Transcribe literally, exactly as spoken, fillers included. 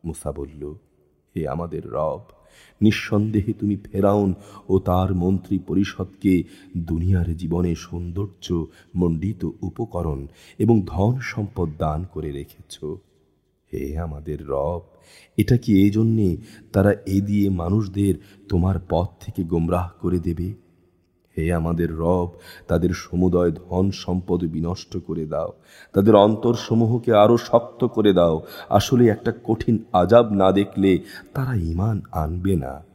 মূসা বলল, হে আমাদের রব, নিঃসন্দেহে তুমি ফেরাউন ও তার মন্ত্রী পরিষদকে দুনিয়ার জীবনে সৌন্দর্য মণ্ডিত উপকরণ এবং ধন সম্পদ দান করে রেখেছ। হে আমাদের রব, এটা কি এই জন্যে তারা এ দিয়ে মানুষদের তোমার পথ থেকে গোমরাহ করে দেবে? হে আমাদের রব, তাদের সমুদয় ধন সম্পদ বিনষ্ট করে দাও, তাদের অন্তরসমূহকে আরো শক্ত করে দাও। আসলে একটা কঠিন আযাব না দেখলে তারা ঈমান আনবে না।